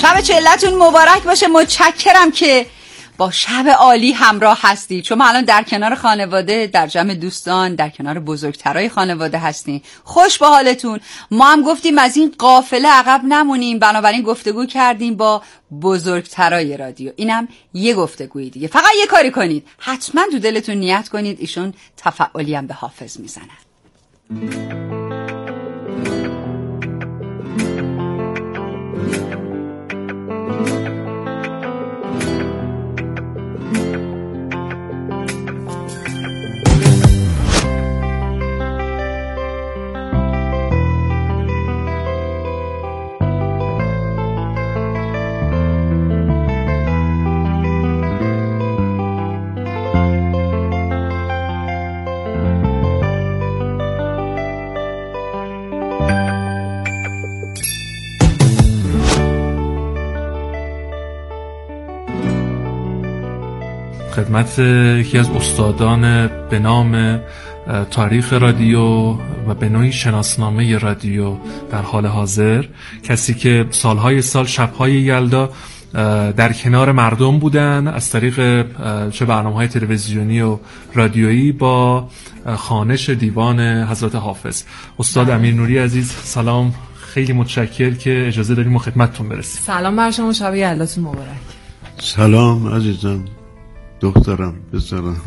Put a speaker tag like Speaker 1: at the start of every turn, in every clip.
Speaker 1: شب چلتون مبارک باشه. متشکرم که با شب عالی همراه هستی، چون ما الان در کنار خانواده، در جمع دوستان، در کنار بزرگترای خانواده هستیم. خوش با حالتون. ما هم گفتیم از این قافله عقب نمونیم، بنابراین گفتگو کردیم با بزرگترای رادیو. اینم یه گفتگوی دیگه. فقط یه کاری کنید، حتما تو دلتون نیت کنید ایشون تفعالی هم به حافظ میزنن.
Speaker 2: خدمت یکی از استادان به نام تاریخ رادیو و به نوعی شناسنامه رادیو در حال حاضر، کسی که سالهای سال شبهای یلدا در کنار مردم بودن از طریق چه برنامه‌های تلویزیونی و رادیویی با خوانش دیوان حضرت حافظ. استاد امیرنوری عزیز سلام، خیلی متشکر که اجازه داریم ما خدمتتون برسیم.
Speaker 3: سلام بر شما، شب یلداتون مبارک.
Speaker 4: سلام عزیزم، دخترم، پسرم،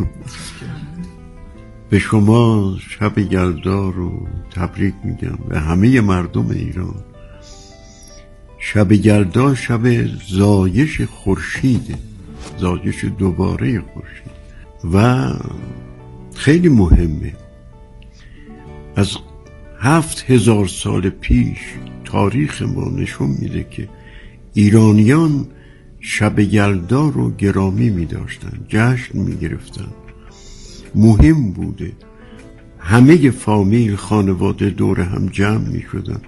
Speaker 4: به شما شب یلدا رو تبریک میگم و همه مردم ایران. شب یلدا شب زایش خورشیده، زایش دوباره خورشید و خیلی مهمه. از 7000 سال پیش تاریخ ما نشون میده که ایرانیان شب یلدا رو گرامی می داشتن، جشن می گرفتن، مهم بوده. همه فامیل، خانواده دور هم جمع می شدن.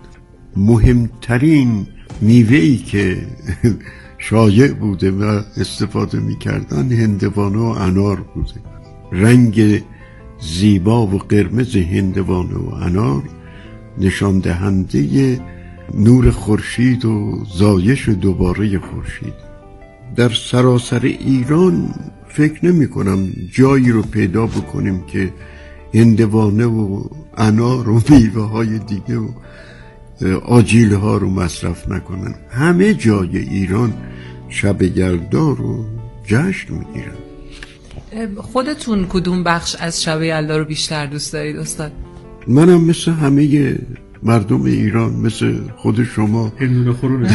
Speaker 4: مهمترین میوه‌ای که شایع بوده و استفاده می کردن هندوانه و انار بوده. رنگ زیبا و قرمز هندوانه و انار نشان دهنده نور خورشید و زایش دوباره خورشید. در سراسر ایران فکر نمی کنم جایی رو پیدا بکنیم که هندوانه و انار و میوه های دیگه و آجیل ها رو مصرف نکنن. همه جای ایران شب یلدا رو جشن میگیرن.
Speaker 3: خودتون کدوم بخش از شب یلدا رو بیشتر دوست دارید استاد؟
Speaker 4: منم مثل همه مردم ایران، مثل خود شما
Speaker 2: هندونه خورونه.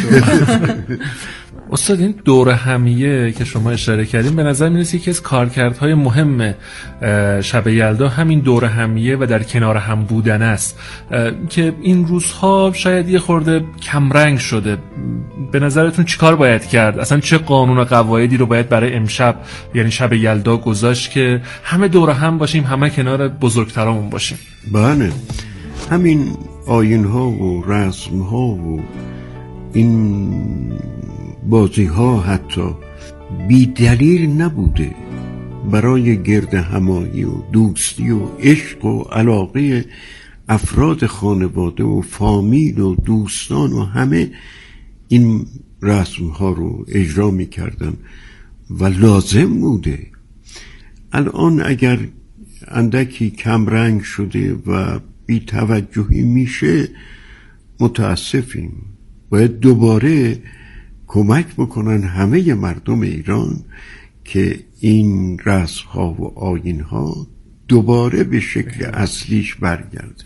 Speaker 2: استاد این دور همیه که شما اشاره کردین به نظر میرسه یکی از کارکردهای مهم شب یلدا همین دور همیه و در کنار هم بودن است که این روزها شاید یه خورده کمرنگ شده. به نظرتون چیکار باید کرد؟ اصلا چه قانون و قواعدی رو باید برای امشب یعنی شب یلدا گذاشت که همه دور هم باشیم، همه کنار بزرگترامون باشیم؟
Speaker 4: بله، همین آیین ها و رسم ها و این بازی ها حتی بی دلیل نبوده. برای گرد همایی و دوستی و عشق و علاقه افراد خانواده و فامیل و دوستان و همه این رسم ها رو اجرا می کردن و لازم بوده. الان اگر اندکی کم رنگ شده و بی توجهی میشه متاسفیم. باید دوباره کمک بکنن همه مردم ایران که این رسم ها و آیین ها دوباره به شکل اصلیش برگرده.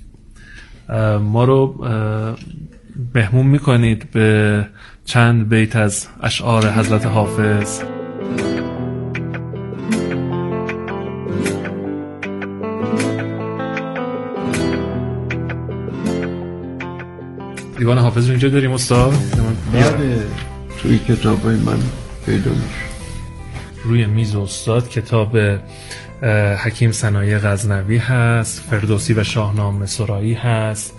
Speaker 2: ما رو مهمون میکنید به چند بیت از اشعار حضرت حافظ. دیوان حافظ رو اینجا داریم استاد؟
Speaker 4: بله، توی کتابای من پیدا میشه.
Speaker 2: روی میز استاد کتاب حکیم سنایی غزنوی هست، فردوسی و شاهنامه سرایی هست،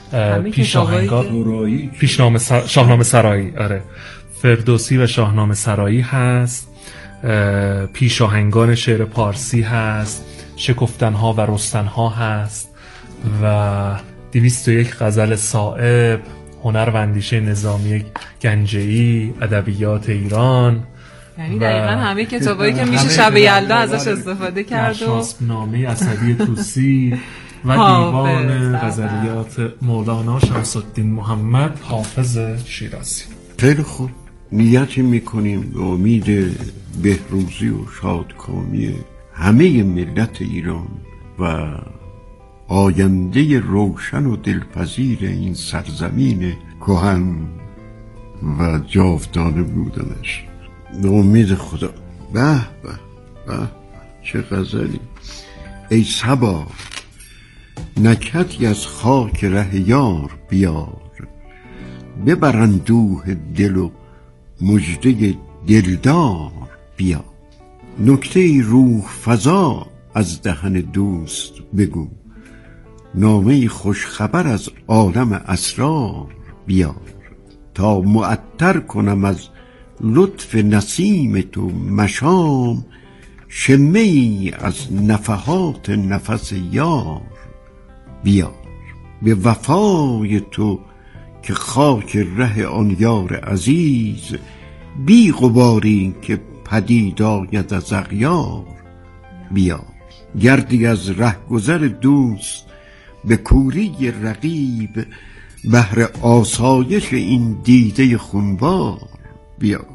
Speaker 2: شاهنامه سرایی، آره، فردوسی و شاهنامه سرایی هست، پیشاهنگان شعر پارسی هست، شکفتنها و رستنها هست و 201 غزل صائب، هنر و اندیشه نظامی گنجه‌ای، ادبیات ایران،
Speaker 3: یعنی دقیقاً همه کتابایی که میشه شب یلدا ازش استفاده کرد و
Speaker 2: نامه اسدی طوسی و دیوان غزلیات مولانا شمس الدین محمد حافظ شیرازی.
Speaker 4: خیلی خوب، نیتی میکنیم به امید بهروزی و شادکامی همه ملت ایران و آینده روشن و دلپذیر این سرزمین کهن و جاودانه بودنش. به امید خدا. به به به، چه غزلی. ای صبا نکهتی از خاک ره یار بیار، ببر اندوه دل و مژده دلدار بیار. نکته روح فضا از دهن دوست بگو، نامه خوش خبر از عالم اسرار بیار. تا معطر کنم از لطف نسیم تو مشام، شمه ای از نفحات نفس یار بیار. به وفای تو که خاک ره آن یار عزیز، بی غباری که پدید آید از اغیار بیار. گردی از رهگذر دوست به کوری رقیب، بهر آسایش این دیده خونبار بیار.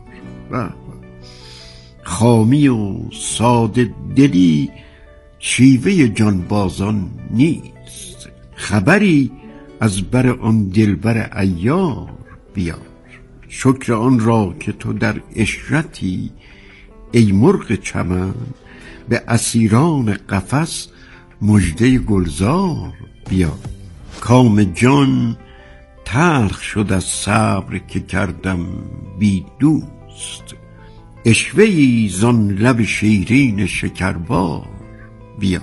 Speaker 4: خامی و ساده دلی شیوه جانبازان نیست، خبری از بر آن دلبر عیار بیار. شکر آن را که تو در عشرتی ای مرغ چمن، به اسیران قفس مژده گلزار بیار. کام جان تلخ شد از صبر که کردم بی دوست، اشوه‌ای زان لب شیرین شکربار بیار.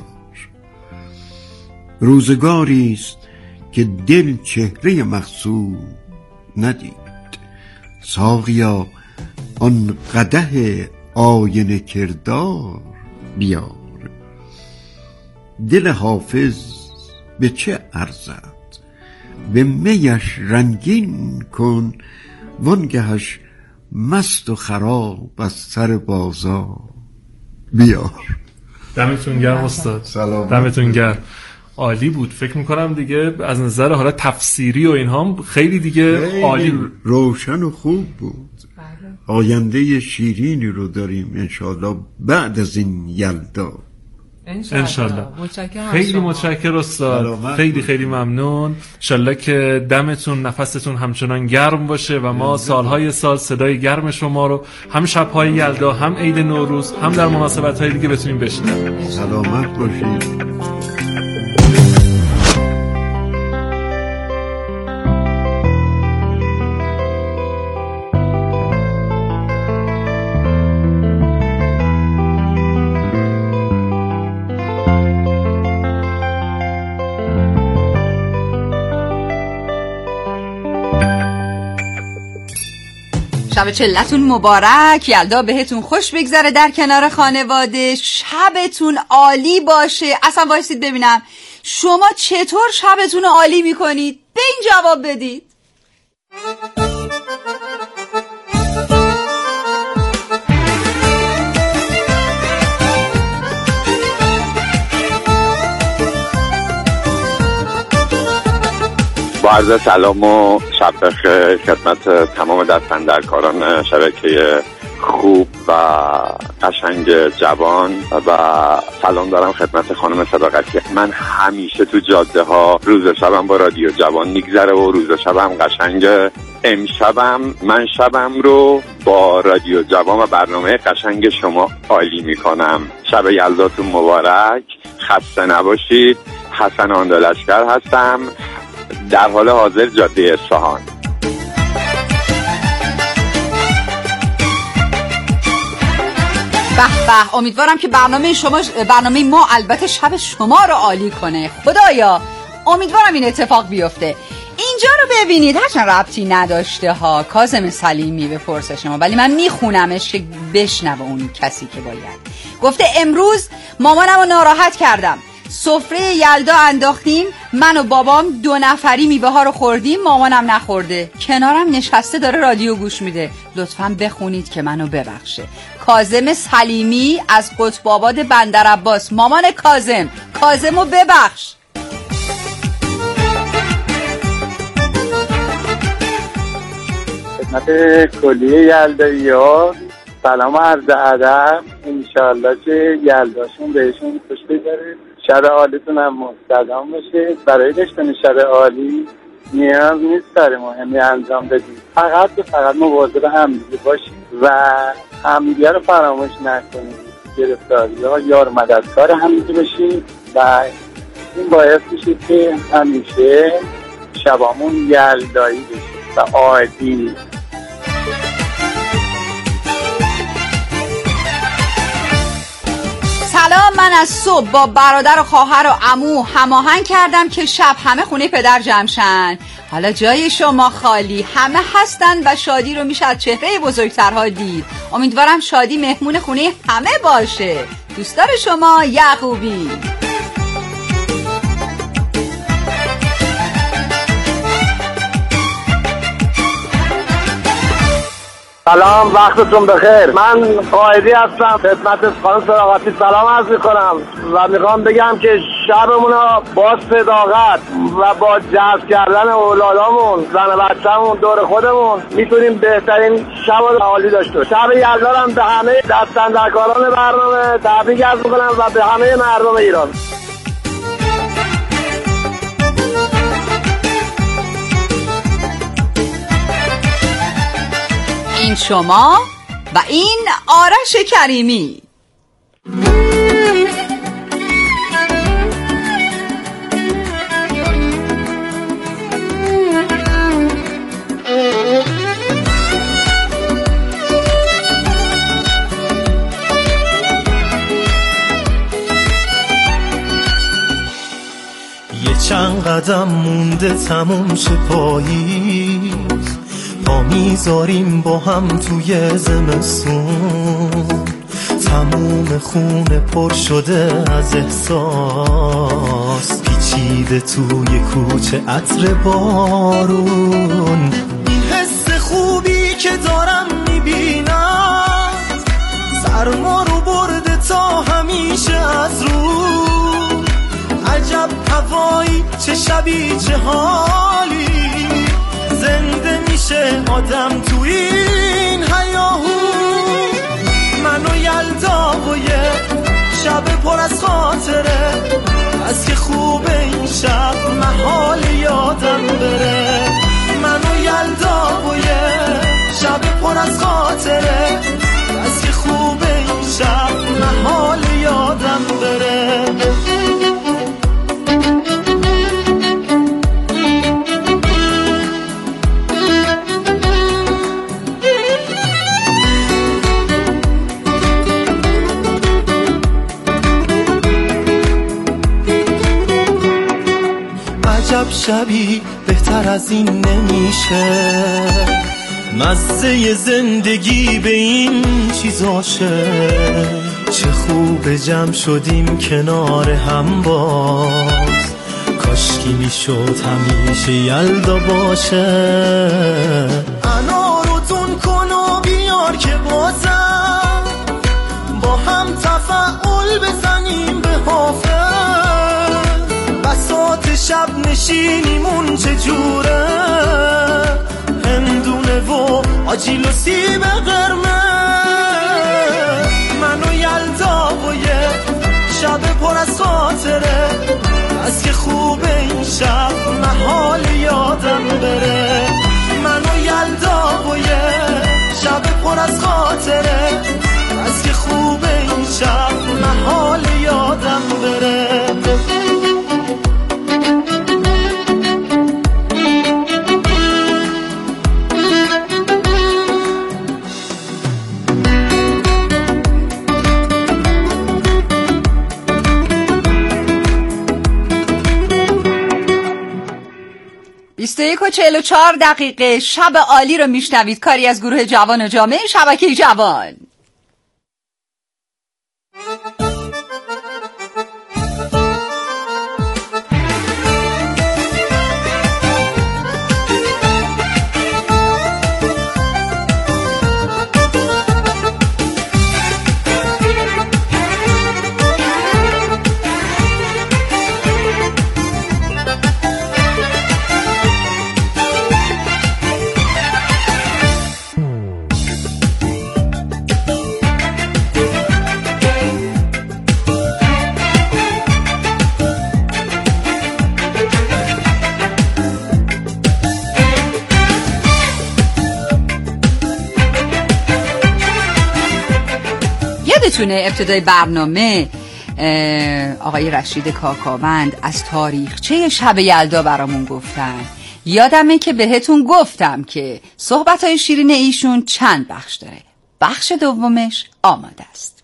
Speaker 4: روزگاریست که دل چهره مقصود ندید، ساقیا آن قدح آینه کردار بیار. دل حافظ به چه ارزد، به میش رنگین کن، وانگهش مست و خراب از سر بازار بیار.
Speaker 2: دمتون گرم استاد.
Speaker 4: سلام.
Speaker 2: دمتون گرم. عالی بود. فکر میکنم دیگه از نظر حالا تفسیری و اینها خیلی دیگه عالی بود.
Speaker 4: روشن و خوب بود. آینده شیرینی رو داریم انشالله بعد از این یلدا.
Speaker 2: انشالله. خیلی متشکر استاد. خیلی خیلی ممنون. انشالله که دمتون نفستون همچنان گرم باشه و ما سالهای سال صدای گرم شما رو هم شب‌های یلدا، هم عید نوروز، هم در مناسبت‌های دیگه بتونیم بشنویم.
Speaker 4: سلامت باشید.
Speaker 1: شب چلتون مبارک، یلدا بهتون خوش بگذره در کنار خانواده، شبتون عالی باشه. اصلا وایسید ببینم شما چطور شبتون عالی میکنید، به این جواب بدید.
Speaker 5: با عرض سلام و شب بخیر خدمت تمام دستاندرکاران شبکه خوب و قشنگ جوان و سلام دارم خدمت خانم صداقتی. من همیشه تو جاده ها روز شبم با رادیو جوان میگذره و روز شبم قشنگه. امشبم من شبم رو با رادیو جوان و برنامه قشنگ شما عالی میکنم. شب یلداتون مبارک، خسته نباشید. حسن آندلشگر هستم، در حال حاضر جاده اصفهان.
Speaker 1: به به، امیدوارم که برنامه ما البته شب شما رو عالی کنه. خدایا امیدوارم این اتفاق بیفته. اینجا رو ببینید، هرچند ربطی نداشته ها، کاظم سلیمی به پرسش ما، ولی من میخونمش که بشنوه اون کسی که باید. گفته امروز مامانم رو ناراحت کردم، سفره یلدا انداختیم، من و بابام 2 نفری میوه ها رو خوردیم، مامانم نخورده، کنارم نشسته داره رادیو گوش میده. لطفاً بخونید که منو ببخشه. کاظم سلیمی از قطب آباد بندرعباس. مامان کاظمو ببخش.
Speaker 6: خدمت کلیه یلدایی‌ها سلام و عرض ادب. انشالله که یلداشون بهشون خوش بگذره، شب عالیتون هم مستدام باشه. برای داشتن شب عالی نیاز نیست کار مهمی انجام بدید، فقط مواظب همدیگه باشید و همدیگه رو فراموش نکنید. گرفتاری‌ها یار مددکار همدیگه باشید و این باعث میشه که همیشه شبامون یلدایی بشه و عادی.
Speaker 1: سلام، من از صبح با برادر و خواهر و عمو هماهنگ کردم که شب همه خونه پدر جمع شن. حالا جای شما خالی، همه هستن و شادی رو میشه از چهره بزرگترها دید. امیدوارم شادی مهمون خونه همه باشه. دوستدار شما یعقوبی.
Speaker 6: سلام، وقتتون بخیر. من قائدی هستم، خدمت خانم صداقتی سلام عرض میکنم و میخوام بگم که شبمون رو با صداقت و با جذب کردن اولادامون، زن و بچه‌مون، دور خودمون میتونیم بهترین شب و عالی داشته باشیم. شب یلدا رو به همه دستاندرکاران برنامه تبریک عرض میکنم و به همه مردم ایران.
Speaker 1: این شما و این آرش کریمی.
Speaker 7: یه چند قدم مونده تموم شه پاییز، پا میذاریم با هم توی زمستون، تموم خونه پر شده از احساس، پیچیده توی کوچه عطر بارون. این حس خوبی که دارم میبینم سرما رو برده تا همیشه از رو. عجب هوایی، چه شبی، چه حالی، زنده میشه آدم تو این هیاهو. من و یلدا و یه شب پر از خاطره، از که خوبه این شب محال یادم بره. من و یلدا و یه شب پر از خاطره، از که خوبه این شب محال یادم بره. شبی بهتر از این نمیشه، مزه زندگی به این چیزاشه. چه خوب جمع شدیم کنار هم باز، کاشکی میشد همیشه یلدا باشه. انارو تون کن و بیار که بازم با هم تفاعل بزنیم به حافظ. بساط شب نشینیمون چجوره، هندونه و آجیل و سیب قرمز. من و یلدا و یه شب پر از خاطره، از که خوبه این شب محال یادم بره. من و یلدا و یه شب پر از خاطره، از که خوبه این شب محال یادم بره.
Speaker 1: و 44 دقیقه شب عالی رو میشنوید، کاری از گروه جوان و جامعه شبکه جوان. یادتونه ابتدای برنامه آقای رشید کاکاوند از تاریخچه شب یلدا برامون گفتن. یادمه که بهتون گفتم که صحبت‌های شیرین ایشون چند بخش داره. بخش دومش آماده است.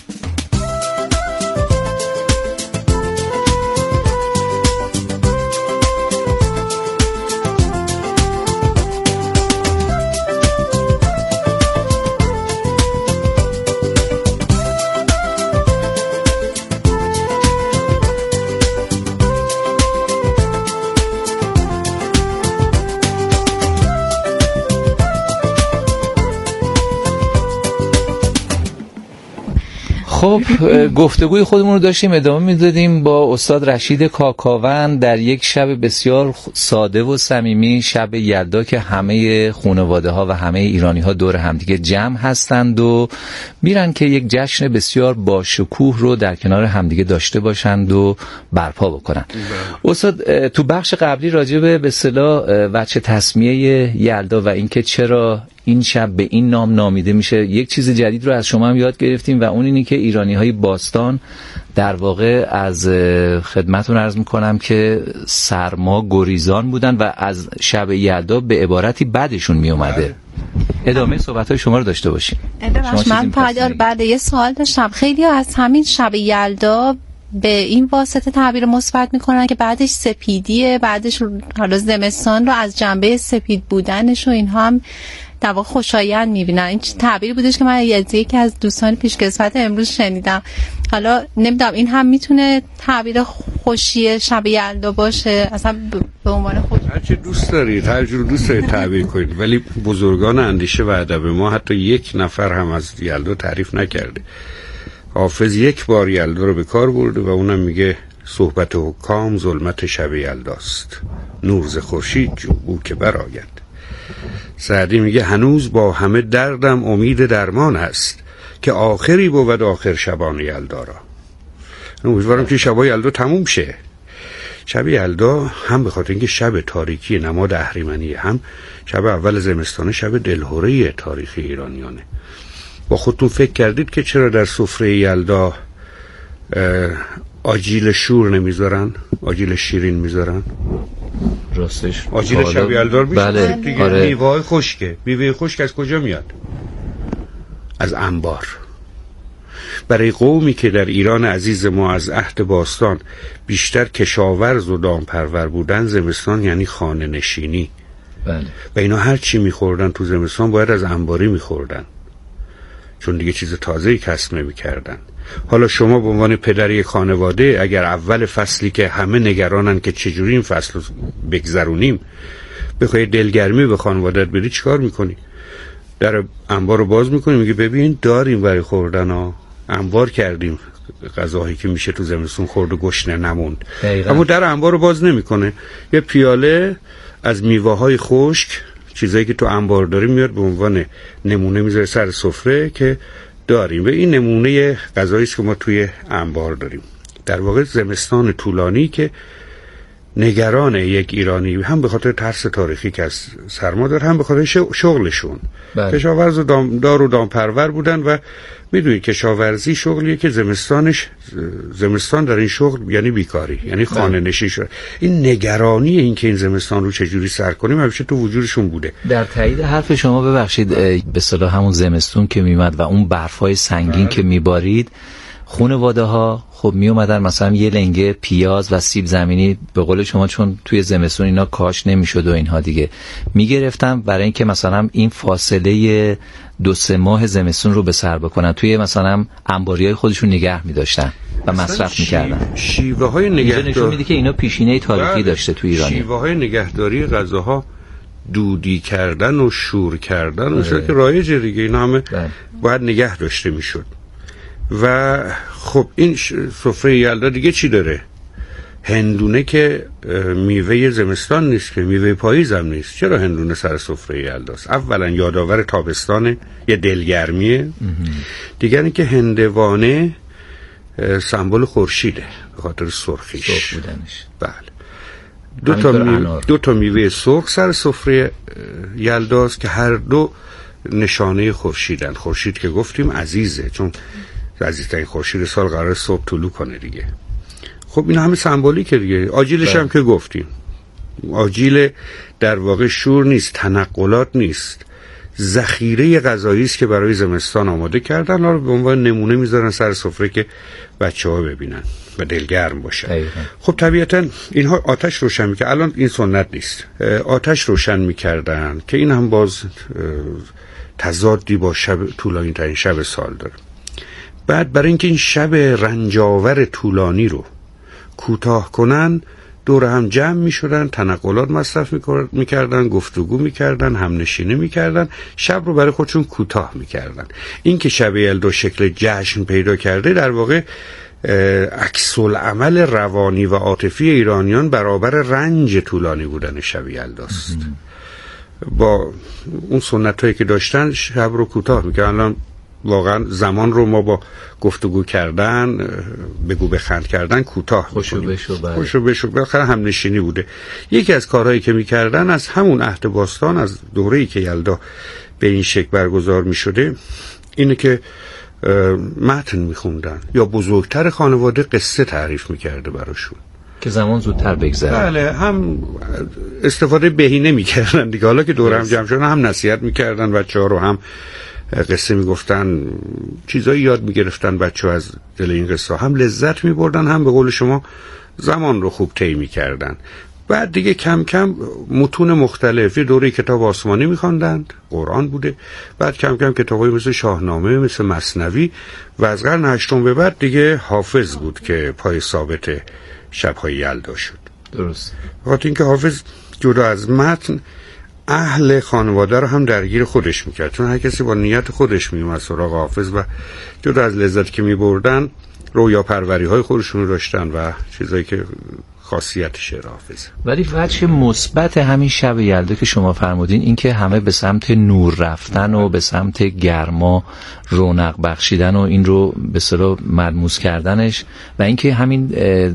Speaker 8: خب گفتگوی خودمون رو داشتیم ادامه میدادیم با استاد رشید کاکاوند در یک شب بسیار ساده و صمیمی، شب یلدا که همه خانواده ها و همه ایرانی ها دور همدیگه جمع هستند و میرن که یک جشن بسیار با شکوه رو در کنار همدیگه داشته باشند و برپا بکنن. استاد تو بخش قبلی راجع به اصطلاح وجه تسمیه یلدا و اینکه چرا این شب به این نام نامیده میشه، یک چیز جدید رو از شما هم یاد گرفتیم و اون اینی که ایرانی‌های باستان در واقع از خدمتتون عرض میکنم که سرما گریزان بودن و از شب یلدا به عبارتی بعدشون میومده. ادامه صحبت‌های شما رو داشته باشیم.
Speaker 9: من بعد یه سوال داشتم. خیلی از همین شب یلدا به این واسطه تعبیر مثبت میکنن که بعدش سپیدیه، بعدش حالا زمستان رو از جنبه سپید بودنش و اینها هم در واقع خوشایند میبینن. این تعبیری بودش که من یکی از دوستان پیشکسوت امروز شنیدم. حالا نمیدونم این هم میتونه تعبیر خوشی شب یلدا باشه، اصلا به عنوان خوش
Speaker 4: هر چه دوست دارید، هر جور دوست دارید تعبیر کنید، ولی بزرگان اندیشه و ادب ما حتی یک نفر هم از یلدا تعریف نکرده. حافظ یک بار یلدا رو به کار برده و اونم میگه صحبت حکام ظلمت شب یلداست، نور ز خورشید جو بو که برآید. سعدی میگه هنوز با همه دردم امید درمان است، که آخری بود آخر شبان یلدا را. امیدوارم که شبای یلدا تموم شه. شب یلدا هم به خاطر اینکه شب تاریکی نماد اهریمنی، هم شب اول زمستان شب دلهوره تاریخی ایرانیانه. با خودتون فکر کردید که چرا در سفره یلدا آجیل شور نمیذارن، آجیل شیرین میذارن؟
Speaker 8: راستش
Speaker 4: آجیل شب یلدا
Speaker 8: بله.
Speaker 4: دیگه آره. میوه خشکه. میوه خشک از کجا میاد؟ از انبار. برای قومی که در ایران عزیز ما از عهد باستان بیشتر کشاورز و دامپرور بودن، زمستان یعنی خانه نشینی.
Speaker 8: بله.
Speaker 4: و اینا هر چی میخوردن تو زمستان باید از انباری میخوردن، چون دیگه چیز تازه‌ای کسب نمی‌کردن. حالا شما به عنوان پدری خانواده اگر اول فصلی که همه نگرانن که چجوری این فصل رو بگذرونیم بخوای دلگرمی به خانوادت بدی، چیکار میکنی؟ در انبار رو باز میکنی، میگه ببین داریم برای خوردن ها، انبار کردیم غذاهایی که میشه تو زمستون خورد و گشنه نموند. اما در انبار رو باز نمیکنه، یه پیاله از میوه‌های خشک، چیزایی که تو انبار داریم میاد به عنوان نمونه میذاره سر سفره که داریم. و این نمونه غذایی است که ما توی انبار داریم. در واقع زمستان طولانی که نگران یک ایرانی هم به خاطر ترس تاریخی که از سرما داره، هم به خاطر شغلشون. کشاورز و دار و دامپرور بودن و میدونید کشاورزی شغلیه که زمستان در این شغل یعنی بیکاری، یعنی خانه نشین شد. این نگرانی این که این زمستان رو چجوری سر کنیم همیشه تو وجودشون بوده.
Speaker 8: در تایید حرف شما ببخشید، به اصطلاح همون زمستون که میومد و اون برفای سنگین که میبارید، خانواده ها خب می اومدن مثلا یه لنگه پیاز و سیب زمینی به قول شما، چون توی زمستون اینا کاش نمیشد و اینها دیگه میگرفتن برای اینکه مثلا این فاصله 2-3 ماه زمستون رو به سر بکنن، توی مثلا انباریای خودشون نگه می‌داشتن و مصرف می‌کردن.
Speaker 4: شیوه های نگهداری
Speaker 8: نشون میده که اینا پیشینه تاریخی داشته توی ایران.
Speaker 4: شیوه های نگهداری غذاها، دودی کردن و شور کردن و که رایجه دیگه، اینا همه باید نگه داشته میشد. و خب این سفره یلدا دیگه چی داره؟ هندونه که میوه زمستان نیست، که میوه پاییز هم نیست. چرا هندونه سر سفره یلداست؟ اولا یادآور تابستان، یه دلگرمیه. دیگر اینکه هندوانه سمبل خورشیده به خاطر سرخیش،
Speaker 8: سرخ بودنش.
Speaker 4: بله. دو تا میوه سرخ سر سفره یلداست که هر دو نشانه خورشیدن. خورشید که گفتیم عزیزه، چون
Speaker 10: عزیزترین خورشید سال قرار صبح طلوع کنه دیگه. خب این همه سمبولیکه دیگه. آجیلش هم که گفتیم، آجیل در واقع شور نیست، تنقلات نیست، ذخیره غذایی است که برای زمستان آماده کردن، رو به عنوان نمونه میذارن سر سفره که بچه‌ها ببینن و دلگرم باشن. خب طبیعتا اینها آتش روشن میکردن. الان این سنت نیست. آتش روشن میکردن که این هم باز تضادی با شب طولانی ترین شب سال داره. بعد برای اینکه این شب رنجاور طولانی رو کوتاه کنن، دور هم جمع می شدن، تنقلات مصرف می کردن، گفتگو می کردن، همنشینی می کردن، شب رو برای خودشون کوتاه می کردن. این که شب یلدا شکل جشن پیدا کرده در واقع عکس العمل روانی و عاطفی ایرانیان برابر رنج طولانی بودن شب یلداست. با اون سنت هایی که داشتن شب رو کوتاه می کردن. الان واقعا زمان رو ما با گفتگو کردن، بگو بخند کردن کوتاه
Speaker 8: خوشو
Speaker 10: بشو بالاخره هم نشینی بوده. یکی از کارهایی که میکردن از همون عهد باستان، از دوره‌ای که یلدا به این شکل برگزار میشده، اینه که متن میخوندن یا بزرگتر خانواده قصه تعریف میکرده براشون
Speaker 8: که زمان زودتر بگذره.
Speaker 10: بله، هم استفاده بهینه میکردن دیگه. حالا که دور هم جمع شدن هم نصیحت میکردن بچه‌ها رو، هم قصه میگفتن، چیزایی یاد میگرفتن بچه‌ها از دل این قصه، هم لذت میبردن، هم به قول شما زمان رو خوب طی میکردن. بعد دیگه کم کم متون مختلف، یه دوره کتاب آسمانی میخواندند، قرآن بوده، بعد کم کم کتابایی مثل شاهنامه، مثل مثنوی، و از قرن هشتم به بعد دیگه حافظ بود که پای ثابت شب‌های یلدا شد.
Speaker 8: درست.
Speaker 10: وقتی اینکه حافظ جدا از متن اهل خانواده رو هم درگیر خودش میکرد، چون هر کسی با نیت خودش میومد سراغ حافظ و جدا از لذت که میبردن رویا پروری های خودشون رو داشتن و چیزایی که خاصیت شعر حافظ.
Speaker 8: ولی وجه مثبت همین شب یلدا که شما فرمودین این که همه به سمت نور رفتن و به سمت گرما رونق بخشیدن و این رو به اصطلاح ملموس کردنش، و اینکه همین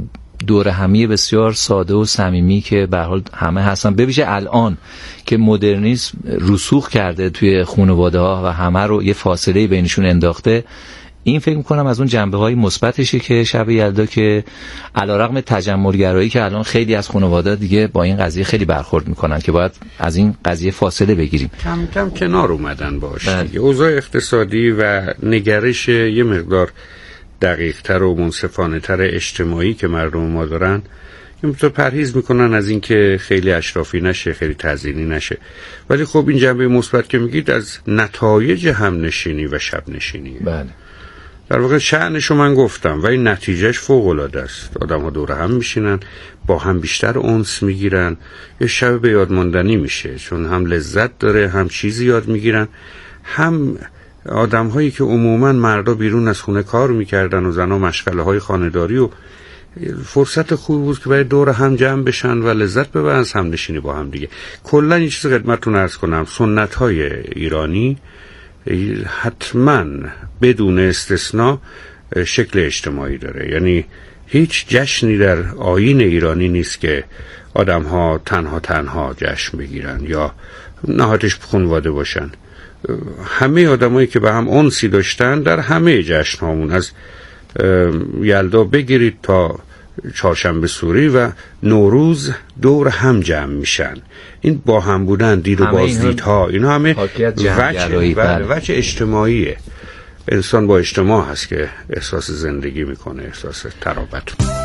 Speaker 8: دور همی بسیار ساده و صمیمی که به هر حال همه هستن، ببیشه الان که مدرنیسم رسوخ کرده توی خانواده ها و همه رو یه فاصله بینشون انداخته، این فکر میکنم از اون جنبه های مثبتشه که شب یلدا که علیرغم تجملگرایی که الان خیلی از خانواده دیگه با این قضیه خیلی برخورد میکنن که باید از این قضیه فاصله بگیریم،
Speaker 10: کم کم کنار اومدن باش دیگه. اوضاع اقتصادی و نگرش یه مقدار دقیق‌تر و منصفانه‌تر اجتماعی که مردم ما دارن، این تو پرهیز میکنن از این که خیلی اشرافی نشه، خیلی تزیینی نشه. ولی خب این جنبه مثبت که میگید از نتایج همنشینی و شب نشینیه.
Speaker 8: بله.
Speaker 10: در واقع شأنشو من گفتم و این نتیجهش فوق‌العاده است. آدم‌ها دور هم میشینن، با هم بیشتر انس میگیرن، یه شب به یاد ماندنی میشه، چون هم لذت داره، هم چیزی یاد میگیرن، هم آدم هایی که عموما مردا بیرون از خونه کار میکردن و زنها مشغله های خانه‌داری، و فرصت خوبی بود که برای دور هم جمع بشن و لذت ببرن از هم نشینی با هم دیگه. کلا این چیز خدمتتون عرض کنم، سنت های ایرانی حتما بدون استثناء شکل اجتماعی داره. یعنی هیچ جشنی در آیین ایرانی نیست که آدم ها تنها جشن بگیرن یا نهایتش خانواده باشن. همه آدمایی که به هم انسی داشتن در همه جشن هامون، از یلدا بگیرید تا چهارشنبه سوری و نوروز، دور هم جمع میشن. این با هم بودن، دید و بازدیدها، اینا همه وجه اجتماعیه. انسان با اجتماع هست که احساس زندگی میکنه، احساس ترابط.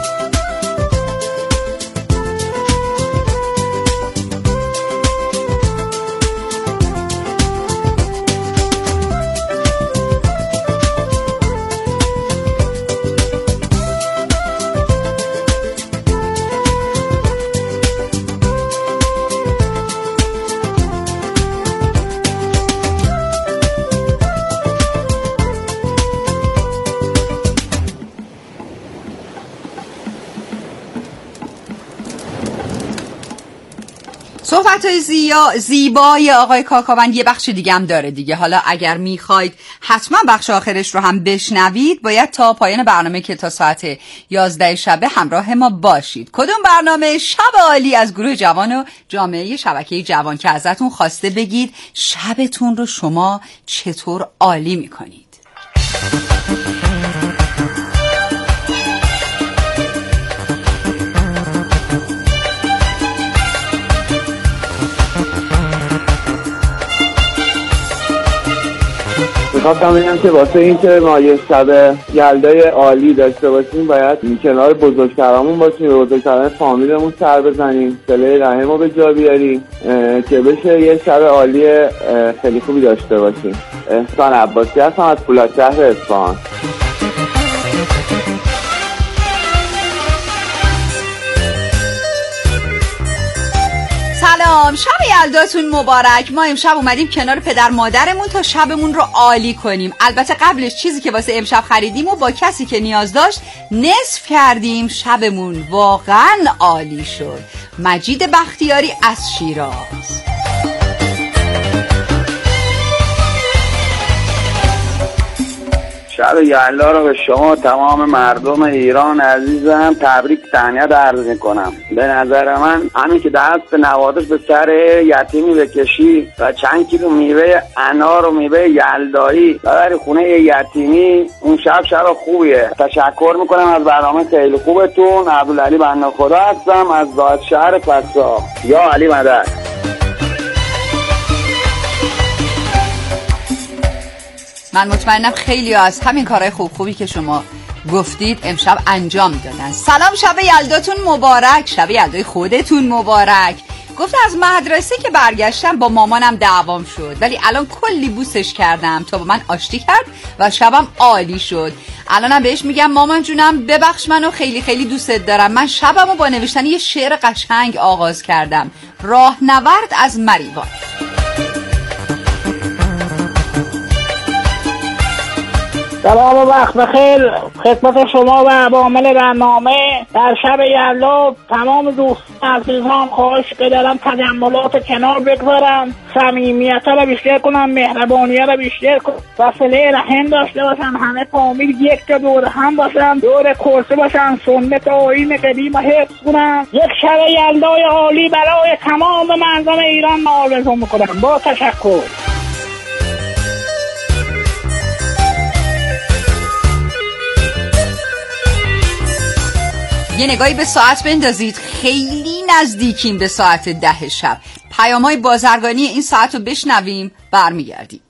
Speaker 1: صحبت‌های زیبای آقای کاکاوند یه بخش دیگه هم داره دیگه. حالا اگر میخواید حتما بخش آخرش رو هم بشنوید، باید تا پایان برنامه که تا ساعت 11 شب همراه ما باشید. کدوم برنامه؟ شب عالی از گروه جوان و جامعه شبکه جوان که ازتون خواسته بگید شبتون رو شما چطور عالی میکنید.
Speaker 6: میخواستم بگم که واسه این که ما یه شب یلدای عالی داشته باشیم باید کنار بزرگترامون باشیم، به بزرگتران فامیلمون سر بزنیم، صله رحم رو به جا بیاریم که بشه یه شب عالی خیلی خوبی داشته باشیم. احسان عباسی هستم از فولادشهر اصفهان.
Speaker 1: سلام، شب یلداتون مبارک. ما امشب اومدیم کنار پدر مادرمون تا شبمون رو عالی کنیم. البته قبلش چیزی که واسه امشب خریدیم و با کسی که نیاز داشت نصف کردیم. شبمون واقعا عالی شد. مجید بختیاری از شیراز.
Speaker 11: شب یلدا رو به شما تمام مردم ایران عزیزم تبریک تهنیت عرض میکنم. به نظر من همین که دست نوازش به سر یتیمی بکشی و چند کیلو میوه انار و میوه یلدایی ببری خونه یتیمی، اون شب خوبیه. تشکر میکنم از برنامه خیلی خوبتون. عبدالعلی بنا خدا هستم از دادشهر فسا. یا علی مدد.
Speaker 1: من مطمئنم خیلی از همین کارهای خوبی که شما گفتید امشب انجام دادن. سلام، شب یلداتون مبارک، شب یلدای خودتون مبارک. گفت از مدرسه که برگشتم با مامانم دعوام شد ولی الان کلی بوسش کردم تا با من آشتی کرد و شبم عالی شد. الانم بهش میگم مامان جونم ببخش منو، خیلی خیلی دوستت دارم. من شبمو با نوشتن یه شعر قشنگ آغاز کردم. راهنورد از مریوان.
Speaker 12: سلام و وقت بخیر خدمت شما و عوامل برنامه. در شب یلدا تمام دوستان عزیزان خواهش بدارم تجملات کنار بگذارن، صمیمیت را بیشتر کنن، مهربانیت را بیشتر کنن و صله رحم داشته باشن. همه فامیل یک جا دور هم باشن، دور کرسی باشن، سنت و آیین قدیم را حفظ کنن. یک شب یلدای عالی برای تمام مردم ایران آرزو میکنم. با تشکر.
Speaker 1: یه نگاهی به ساعت بندازید، خیلی نزدیکیم به ساعت 10 شب. پیام‌های بازرگانی این ساعت رو بشنویم، برمیگردیم.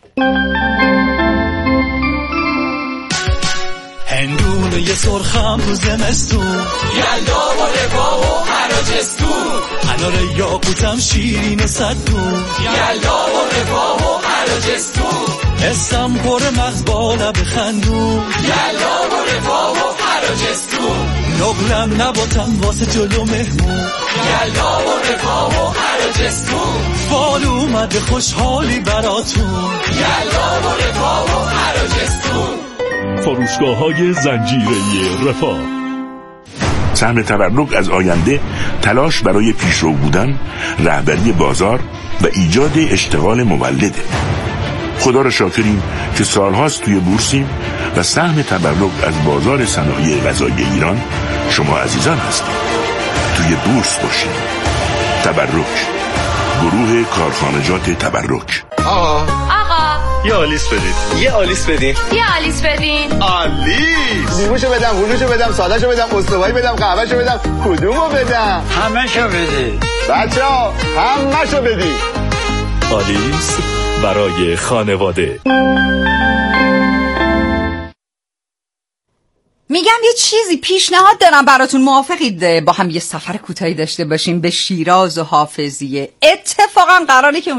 Speaker 7: هندونه یه سرخم رو زمستون، یلدا و رفاه و حراجستون، انار یاقوتم شیرین صدون، یلدا و رفاه و حراجستون، اسم پر مغز بالا بخندون، یلدا و رفاه و حراجستون، نقلم نباتم واسه جلو مهمون، یلدا و رفاه و حراجستون، فال اومده خوشحالی براتون، یلدا و رفاه و حراجستون.
Speaker 13: فروشگاه‌های زنجیره‌ای رفاه. سهم تورق از آینده تلاش برای پیشرو بودن، رهبری بازار و ایجاد اشتغال مولده. خدا را شاکریم که سالهاست توی بورسیم و سهم تورق از بازار صنایع غذایی ایران شما عزیزان هستید. توی بورس باشید. تبرک، گروه کارخانجات تبرک.
Speaker 14: آقا
Speaker 15: یه آلیس بدید.
Speaker 14: یه آلیس بدین.
Speaker 15: یه آلیس بدین.
Speaker 14: آلیس. لیموشو بدم، هلوشو بدم، سادهشو بدم، استوایی بدم، قهوهشو بدم، کدومو بدم؟
Speaker 15: همه‌شو بدید.
Speaker 14: بچه‌ها همه‌شو بدید.
Speaker 13: آلیس برای خانواده.
Speaker 1: میگم یه چیزی پیشنهاد دارم براتون، موافقید با هم یه سفر کوتاهی داشته باشیم به شیراز و حافظیه؟ اتفاقا قراره که